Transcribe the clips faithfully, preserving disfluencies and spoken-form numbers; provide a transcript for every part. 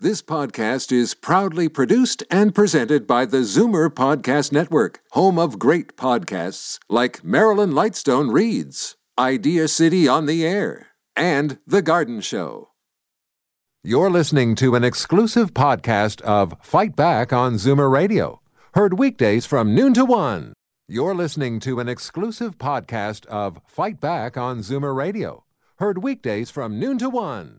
This podcast is proudly produced and presented by the Zoomer Podcast Network, home of great podcasts like Marilyn Lightstone Reads, Idea City on the Air, and The Garden Show. You're listening to an exclusive podcast of Fight Back on Zoomer Radio, heard weekdays from noon to one. You're listening to an exclusive podcast of Fight Back on Zoomer Radio, heard weekdays from noon to one.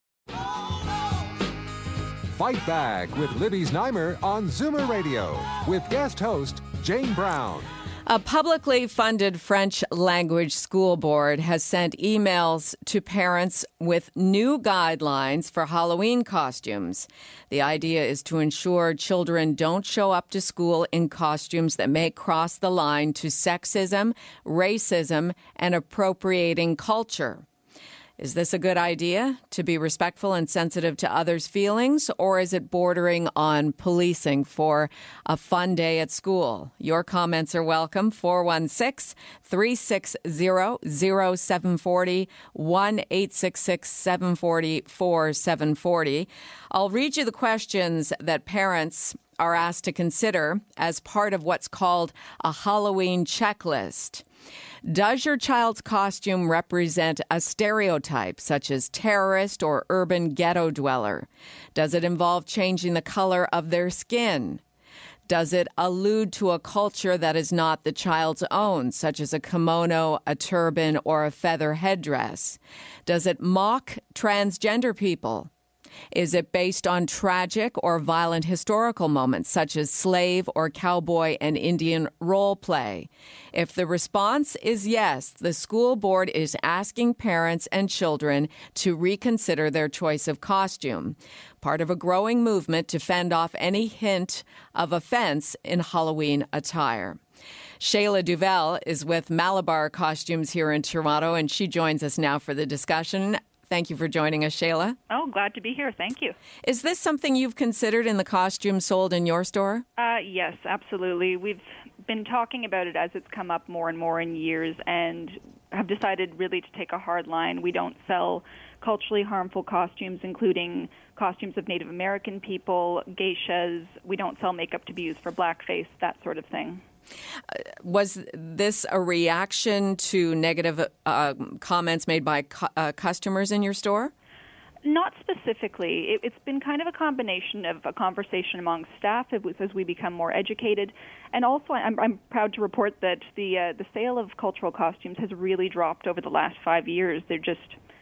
Fight Back with Libby Znaimer on Zoomer Radio with guest host Jane Brown. A publicly funded French language school board has sent emails to parents with new guidelines for Halloween costumes. The idea is to ensure children don't show up to school in costumes that may cross the line to sexism, racism, and appropriating culture. Is this a good idea, to be respectful and sensitive to others' feelings, or is it bordering on policing for a fun day at school? Your comments are welcome. four one six, three six zero, zero seven four zero, one eight six six, seven four zero, four seven four zero. I'll read you the questions that parents are asked to consider as part of what's called a Halloween checklist. Does your child's costume represent a stereotype, such as terrorist or urban ghetto dweller? Does it involve changing the color of their skin? Does it allude to a culture that is not the child's own, such as a kimono, a turban, or a feather headdress? Does it mock transgender people? Is it based on tragic or violent historical moments, such as slave or cowboy and Indian role play? If the response is yes, the school board is asking parents and children to reconsider their choice of costume, part of a growing movement to fend off any hint of offense in Halloween attire. Shayla Duval is with Malabar Costumes here in Toronto, and she joins us now for the discussion. Thank you for joining us, Shayla. Oh, glad to be here. Thank you. Is this something you've considered in the costumes sold in your store? Uh, yes, absolutely. We've been talking about it as it's come up more and more in years and have decided really to take a hard line. We don't sell culturally harmful costumes, including costumes of Native American people, geishas. We don't sell makeup to be used for blackface, that sort of thing. Uh, was this a reaction to negative uh, comments made by cu- uh, customers in your store? Not specifically. It, it's been kind of a combination of a conversation among staff as we become more educated, and also I'm, I'm proud to report that the uh, the sale of cultural costumes has really dropped over the last five years. They're just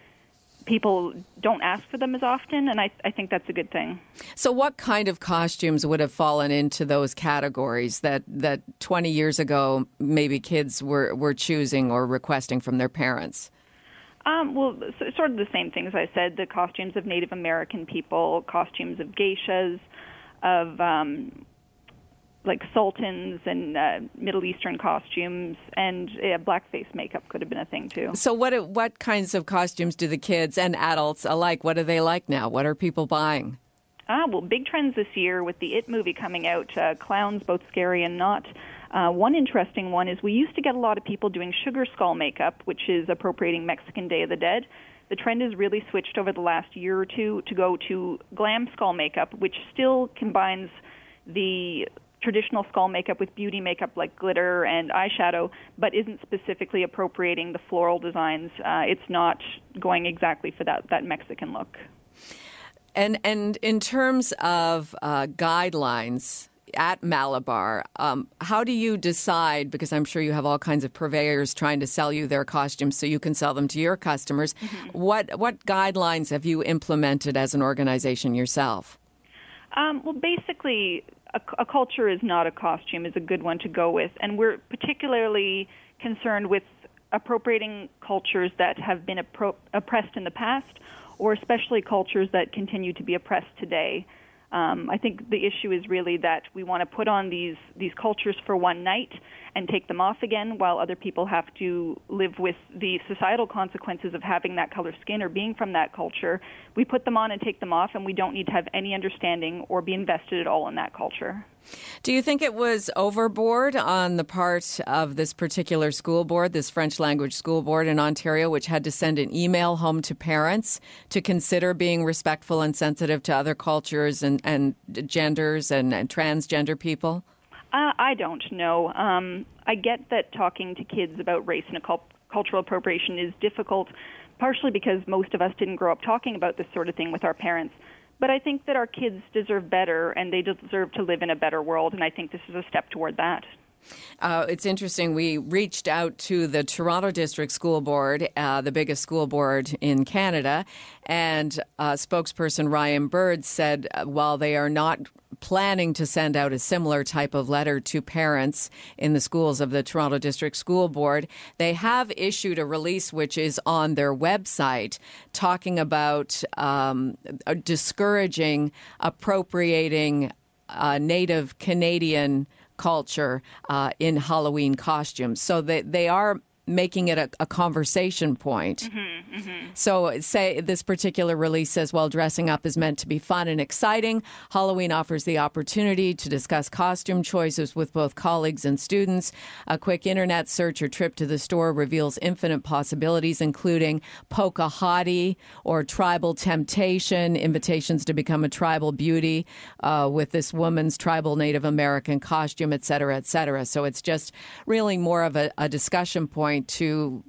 people don't ask for them as often, and I, I think that's a good thing. So what kind of costumes would have fallen into those categories that, that twenty years ago maybe kids were, were choosing or requesting from their parents? Um, well, so, sort of the same things I said, the costumes of Native American people, costumes of geishas, of um, like sultans and uh, Middle Eastern costumes, and uh, blackface makeup could have been a thing too. So what what kinds of costumes do the kids and adults alike, what do they like now? What are people buying? Ah, well, big trends this year with the It movie coming out, uh, clowns, both scary and not. Uh, one interesting one is we used to get a lot of people doing sugar skull makeup, which is appropriating Mexican Day of the Dead. The trend has really switched over the last year or two to go to glam skull makeup, which still combines the traditional skull makeup with beauty makeup like glitter and eyeshadow, but isn't specifically appropriating the floral designs. Uh, it's not going exactly for that, that Mexican look. And and in terms of uh, guidelines at Malabar, um, how do you decide, because I'm sure you have all kinds of purveyors trying to sell you their costumes so you can sell them to your customers, mm-hmm. what what guidelines have you implemented as an organization yourself? Um, well, basically, a, a culture is not a costume is a good one to go with, and we're particularly concerned with appropriating cultures that have been appro- oppressed in the past, or especially cultures that continue to be oppressed today. Um, I think the issue is really that we want to put on these, these cultures for one night and take them off again, while other people have to live with the societal consequences of having that color skin or being from that culture. We put them on and take them off, and we don't need to have any understanding or be invested at all in that culture. Do you think it was overboard on the part of this particular school board, this French language school board in Ontario, which had to send an email home to parents to consider being respectful and sensitive to other cultures and, and genders and, and transgender people? Uh, I don't know. Um, I get that talking to kids about race and cult- cultural appropriation is difficult, partially because most of us didn't grow up talking about this sort of thing with our parents. But I think that our kids deserve better, and they deserve to live in a better world, and I think this is a step toward that. Uh, it's interesting. We reached out to the Toronto District School Board, uh, the biggest school board in Canada, and uh, spokesperson Ryan Bird said uh, while they are not planning to send out a similar type of letter to parents in the schools of the Toronto District School Board, they have issued a release which is on their website talking about um, discouraging appropriating uh, Native Canadian culture uh, in Halloween costumes. So they, they are making it a, a conversation point. Mm-hmm, mm-hmm. So say this particular release says, while dressing up is meant to be fun and exciting, Halloween offers the opportunity to discuss costume choices with both colleagues and students. A quick internet search or trip to the store reveals infinite possibilities, including Pocahontas or tribal temptation, invitations to become a tribal beauty uh, with this woman's tribal Native American costume, et cetera, et cetera. So it's just really more of a, a discussion point to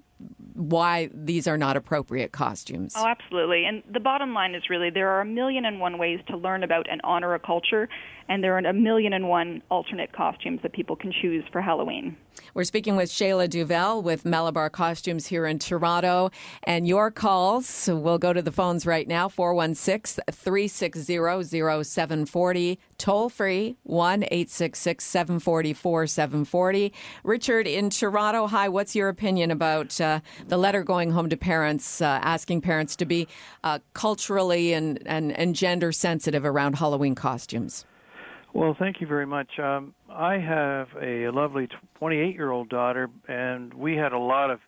why these are not appropriate costumes. Oh, absolutely. And the bottom line is really there are a million and one ways to learn about and honor a culture, and there are a million and one alternate costumes that people can choose for Halloween. We're speaking with Shayla Duval with Malabar Costumes here in Toronto. And your calls, so we'll go to the phones right now, four one six, three six zero, zero seven four zero, toll free, one eight six six, seven four four, seven four zero. Richard in Toronto, hi, what's your opinion about uh, the letter going home to parents, uh, asking parents to be uh, culturally and, and, and gender sensitive around Halloween costumes? Well, thank you very much. Um, I have a lovely twenty-eight-year-old daughter, and we had a lot of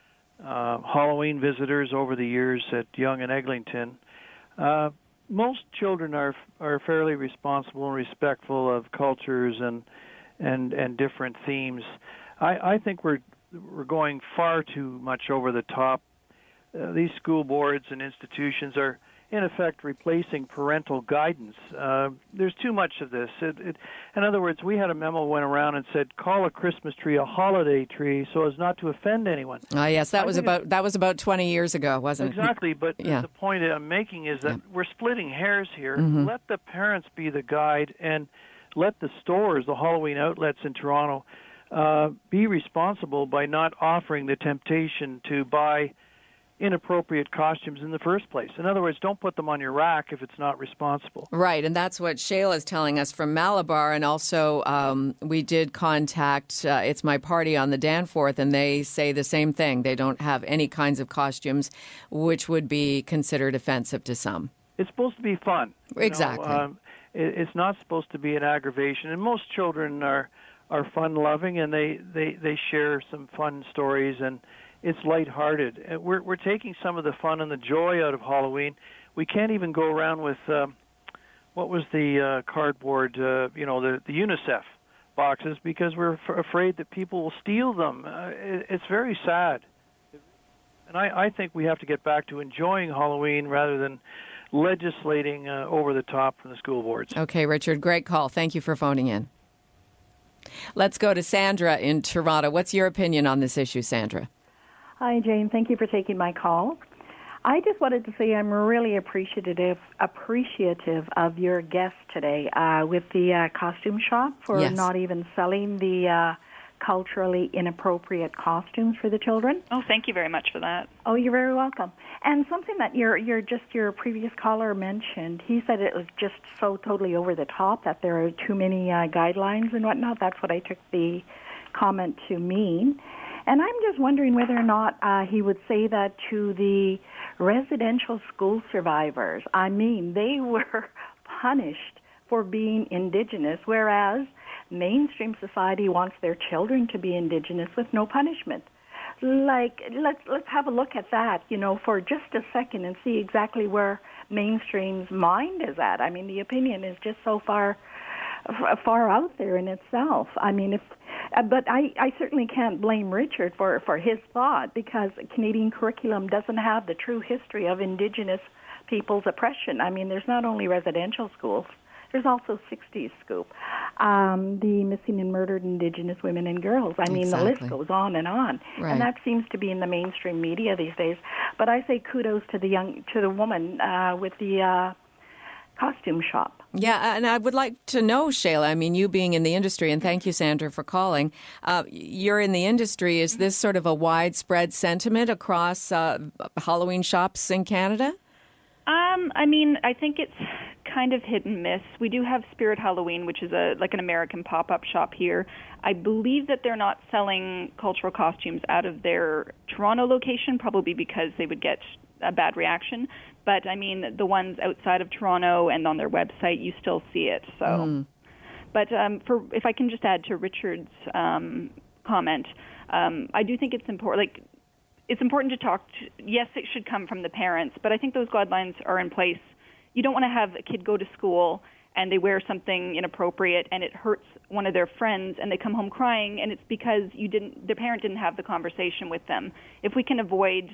uh, Halloween visitors over the years at Yonge and Eglinton. Uh, most children are are fairly responsible and respectful of cultures and and and different themes. I, I think we're we're going far too much over the top. Uh, these school boards and institutions are, in effect, replacing parental guidance. Uh, there's too much of this. It, it, in other words, we had a memo went around and said, call a Christmas tree a holiday tree so as not to offend anyone. Oh, yes, that I was about that was about twenty years ago, wasn't exactly, it? Exactly, but yeah. the point I'm making is that yeah. we're splitting hairs here. Mm-hmm. Let the parents be the guide, and let the stores, the Halloween outlets in Toronto, uh, be responsible by not offering the temptation to buy inappropriate costumes in the first place. In other words, don't put them on your rack if it's not responsible. Right, and that's what Shayla is telling us from Malabar. And also, um, we did contact uh, It's My Party on the Danforth, and they say the same thing. They don't have any kinds of costumes which would be considered offensive to some. It's supposed to be fun. Exactly. You know, um, it, it's not supposed to be an aggravation. And most children are are fun-loving, and they, they, they share some fun stories, and it's lighthearted. And we're we're taking some of the fun and the joy out of Halloween. We can't even go around with uh, what was the uh, cardboard, uh, you know, the, the UNICEF boxes, because we're f- afraid that people will steal them. Uh, it, it's very sad. And I, I think we have to get back to enjoying Halloween rather than legislating uh, over the top from the school boards. Okay, Richard, great call. Thank you for phoning in. Let's go to Sandra in Toronto. What's your opinion on this issue, Sandra? Hi, Jane. Thank you for taking my call. I just wanted to say I'm really appreciative appreciative of your guest today uh, with the uh, costume shop for yes. not even selling the uh, culturally inappropriate costumes for the children. Oh, thank you very much for that. Oh, you're very welcome. And something that your your just your previous caller mentioned, he said it was just so totally over the top that there are too many uh, guidelines and whatnot. That's what I took the comment to mean. And I'm just wondering whether or not uh, he would say that to the residential school survivors. I mean, they were punished for being Indigenous, whereas mainstream society wants their children to be Indigenous with no punishment. Like, let's let's have a look at that, you know, for just a second and see exactly where mainstream's mind is at. I mean, the opinion is just so far f- far out there in itself. I mean, if uh, but I, I certainly can't blame Richard for, for his thought, because Canadian curriculum doesn't have the true history of Indigenous people's oppression. I mean, there's not only residential schools, there's also sixties Scoop, um, the missing and murdered Indigenous women and girls. I mean, Exactly. the list goes on and on, Right. and that seems to be in the mainstream media these days. But I say kudos to the young, to the woman uh, with the uh, costume shop. Yeah, and I would like to know, Shayla, I mean, you being in the industry, and thank you, Sandra, for calling. Uh, you're in the industry. Is this sort of a widespread sentiment across uh, Halloween shops in Canada? Um, I mean, I think it's kind of hit and miss. We do have Spirit Halloween, which is a like an American pop-up shop here. I believe that they're not selling cultural costumes out of their Toronto location, probably because they would get a bad reaction. But, I mean, the ones outside of Toronto and on their website, you still see it. So, mm. But um, for if I can just add to Richard's um, comment, um, I do think it's important, like, it's important to talk to, yes, it should come from the parents, but I think those guidelines are in place. You don't want to have a kid go to school and they wear something inappropriate and it hurts one of their friends and they come home crying, and it's because you didn't, their parent didn't have the conversation with them. If we can avoid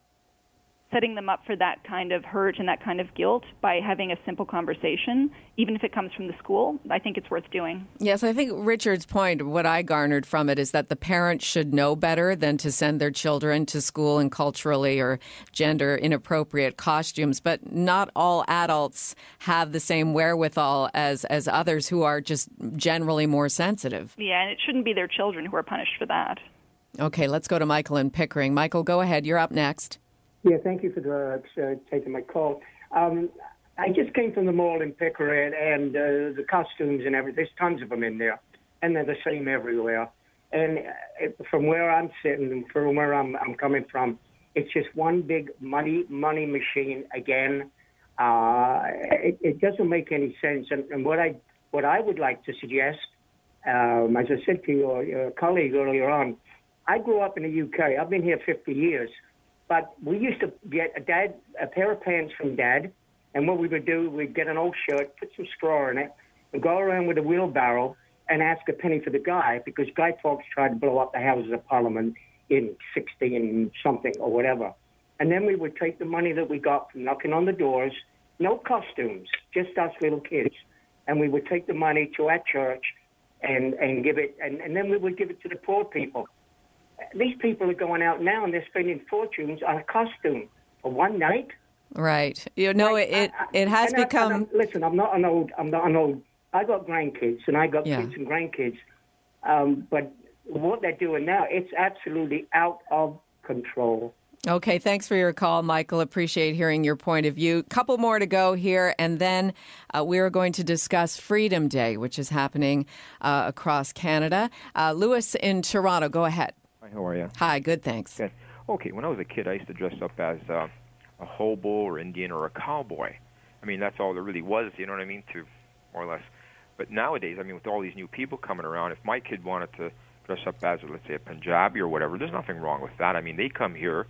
setting them up for that kind of hurt and that kind of guilt by having a simple conversation, even if it comes from the school, I think it's worth doing. Yes, I think Richard's point, what I garnered from it, is that the parents should know better than to send their children to school in culturally or gender inappropriate costumes. But not all adults have the same wherewithal as, as others who are just generally more sensitive. Yeah, and it shouldn't be their children who are punished for that. Okay, let's go to Michael in Pickering. Michael, go ahead. You're up next. Yeah, thank you for the, uh, taking my call. Um, I just came from the mall in Pickering, and uh, the costumes and everything, there's tons of them in there, and they're the same everywhere. And uh, from where I'm sitting, from where I'm, I'm coming from, it's just one big money money machine again. Uh, it, it doesn't make any sense. And, and what I what I would like to suggest, um, as I said to your, your colleague earlier on, I grew up in the U K. I've been here fifty years. But we used to get a dad a pair of pants from Dad, and what we would do, we'd get an old shirt, put some straw in it, and go around with a wheelbarrow and ask a penny for the guy, because Guy Fawkes tried to blow up the Houses of Parliament in sixteen something or whatever. And then we would take the money that we got from knocking on the doors, no costumes, just us little kids, and we would take the money to our church and, and give it, and, and then we would give it to the poor people. These people are going out now and they're spending fortunes on a costume for one night. Right. You know, like, it I, it has I, become. I'm, listen, I'm not an old. I'm not an old. I got grandkids and I got Yeah. kids and grandkids. Um, but what they're doing now, it's absolutely out of control. Okay, thanks for your call, Michael. Appreciate hearing your point of view. Couple more to go here, and then uh, we are going to discuss Freedom Day, which is happening uh, across Canada. Uh, Lewis in Toronto, go ahead. Hi, how are you? Hi, good, thanks. Good. Okay, when I was a kid, I used to dress up as uh, a hobo or Indian or a cowboy. I mean, that's all there really was, you know what I mean, to more or less. But nowadays, I mean, with all these new people coming around, if my kid wanted to dress up as, let's say, a Punjabi or whatever, there's nothing wrong with that. I mean, they come here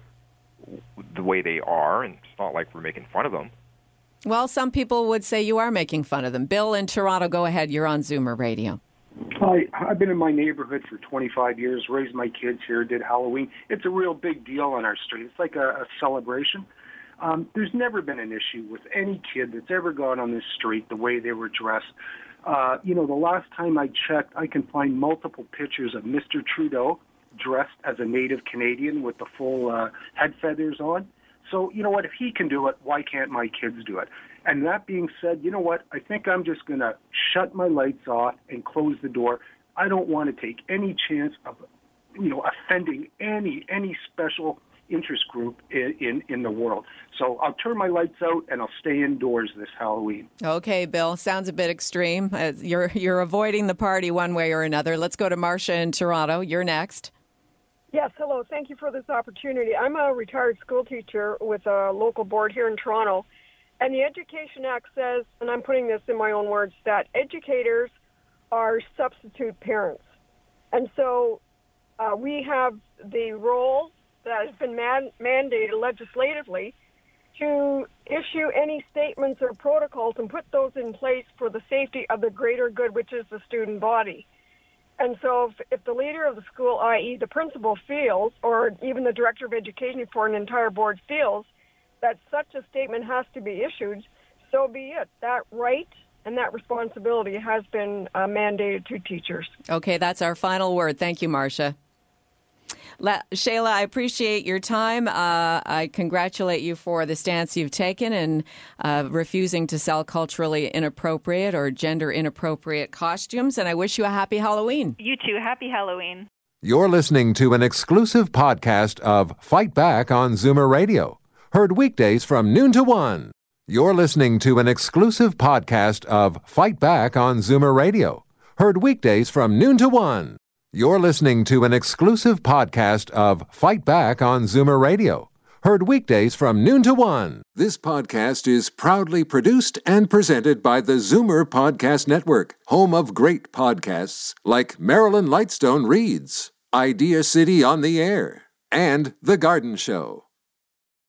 the way they are, and it's not like we're making fun of them. Well, some people would say you are making fun of them. Bill in Toronto, go ahead. You're on Zoomer Radio. Hi, I've been in my neighborhood for twenty-five years, raised my kids here, did Halloween. It's a real big deal on our street. It's like a, a celebration. Um, there's never been an issue with any kid that's ever gone on this street the way they were dressed. Uh, you know, the last time I checked, I can find multiple pictures of Mister Trudeau dressed as a native Canadian with the full uh, head feathers on. So, you know what, if he can do it, why can't my kids do it? And that being said, you know what, I think I'm just going to shut my lights off and close the door. I don't want to take any chance of, you know, offending any any special interest group in, in, in the world. So I'll turn my lights out and I'll stay indoors this Halloween. Okay, Bill, sounds a bit extreme. Uh, you're you're avoiding the party one way or another. Let's go to Marcia in Toronto. You're next. Yes, hello. Thank you for this opportunity. I'm a retired school teacher with a local board here in Toronto, and the Education Act says, and I'm putting this in my own words, that educators are substitute parents. And so uh, we have the role that has been man- mandated legislatively to issue any statements or protocols and put those in place for the safety of the greater good, which is the student body. And so if, if the leader of the school, that is the principal, feels, or even the director of education for an entire board feels, that such a statement has to be issued, so be it. That right and that responsibility has been uh, mandated to teachers. Okay, that's our final word. Thank you, Marcia. La- Shayla, I appreciate your time. Uh, I congratulate you for the stance you've taken in uh, refusing to sell culturally inappropriate or gender inappropriate costumes, and I wish you a happy Halloween. You too. Happy Halloween. You're listening to an exclusive podcast of Fight Back on Zoomer Radio, heard weekdays from noon to one. You're listening to an exclusive podcast of Fight Back on Zoomer Radio, heard weekdays from noon to one. You're listening to an exclusive podcast of Fight Back on Zoomer Radio, heard weekdays from noon to one. This podcast is proudly produced and presented by the Zoomer Podcast Network, home of great podcasts like Marilyn Lightstone Reads, Idea City on the Air, and The Garden Show.